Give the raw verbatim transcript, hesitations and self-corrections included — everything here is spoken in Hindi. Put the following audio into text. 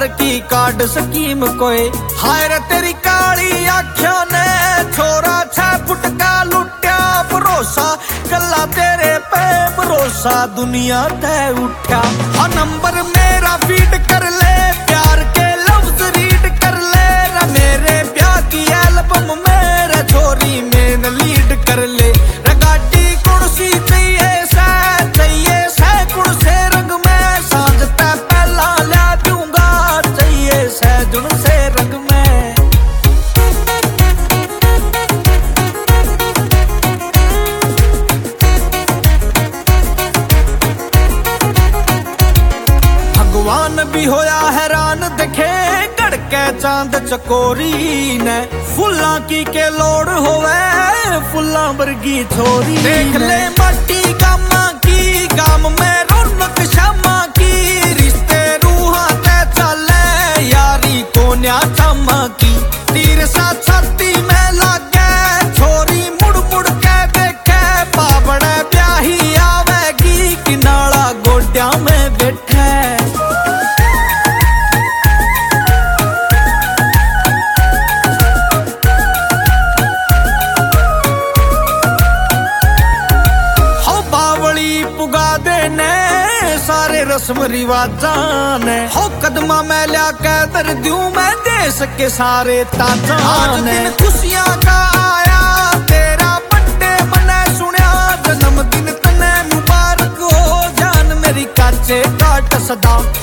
की कार्ड स्कीम कोई। हाय रे तेरी काली आँखों ने छोरा छह फुट का लुट्या, भरोसा गल्ला तेरे पे भरोसा दुनिया तय उठा। हाँ नंबर मेरा फीड कर ले, प्यार के लफ्ज रीड कर ले, मेरे ब्याह की एल्बम मेरा छोरी मेन लीड कर ले। गाड़ी कुर्सी चाहिए सै चाहिए सै कुड़ से रंग में, सांझ तै पहला ला दूंगा चाहिए सै जुड़ से रंग में। भगवान भी होया हैरान देखे गड़के चांद चकोरी ने, फुल्ला की के लोड़ होवे फुल्ला वर्गी छोरी। देख ले मट्टी गामा की गाम में रौनक शामा की, रिश्ते रूहा ते चले यारी को न्या चमा की। तीर सा छाती में लागे छोरी मुड़ मुड़ के देखे, पापड़े ब्याही आवेगी किनारा गोड्या में बैठे। पुगा देने सारे रस्म रिवाजा ने, हो कदमा मैं लिया कह दर दूं मैं देश के सारे ताजा ने। आज दिन खुशियां का आया तेरा बर्थडे मने सुनिया, जन्मदिन तने मुबारक हो जान मेरी काचे काट सदा।